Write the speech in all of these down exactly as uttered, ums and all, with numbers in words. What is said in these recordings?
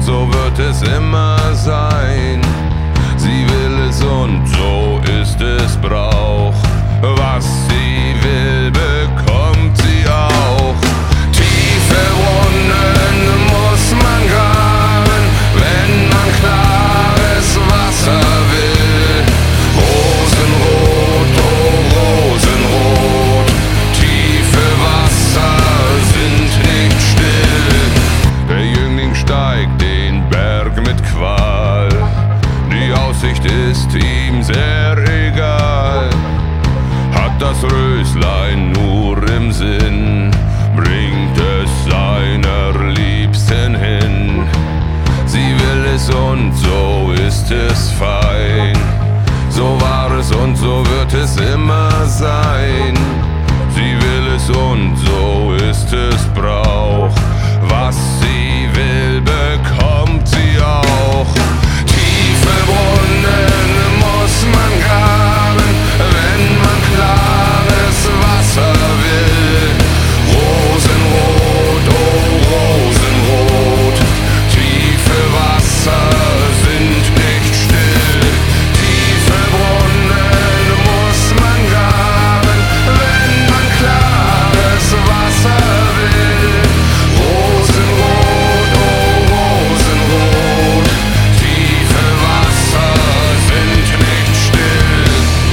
so wird es immer sein. Sie will es und so ist es Brauch. Was sie will, bekommt sie auch. Tiefe Brunnen muss man graben, wenn man klares Wasser will. Rosenrot, oh Rosenrot, tiefe Wasser sind nicht still. Der Jüngling steigt den Berg mit Qual, die Aussicht ist ihm sehr egal. Hat das Röslein nur im Sinn, bringt es seiner Liebsten hin. Sie will es und so ist es fein. So war es und so wird es immer sein. Sie will es und so ist es Brauch. Was sie will, bekommt sie auch. Tiefe Brunnen muss man graben, wenn man klares Wasser will. Rosenrot, oh Rosenrot, tiefe Wasser sind nicht still. Tiefe Brunnen muss man graben, wenn man klares Wasser will. Rosenrot, oh Rosenrot, tiefe Wasser sind nicht still.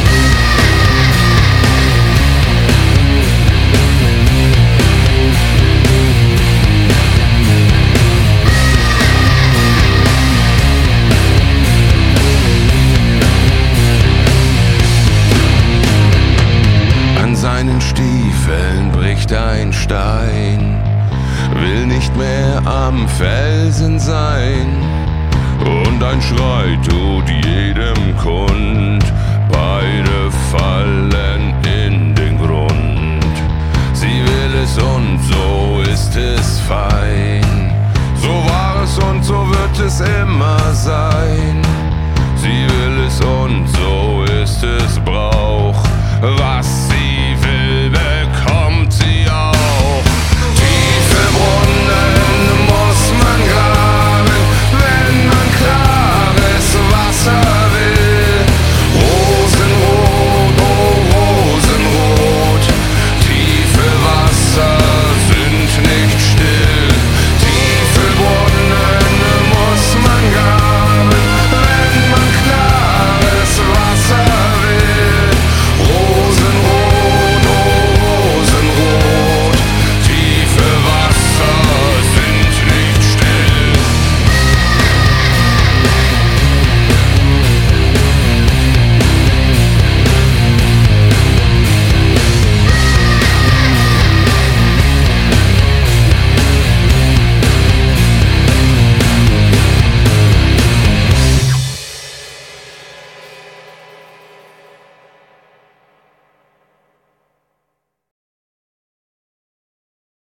An seinen Stiefeln bricht ein Stein, will nicht mehr am Felsen sein. Und ein Schrei tut jedem kund, beide fallen in den Grund. Sie will es und so ist es fein. So war es und so wird es immer sein. Sie will es und so ist es Brauch. Was sie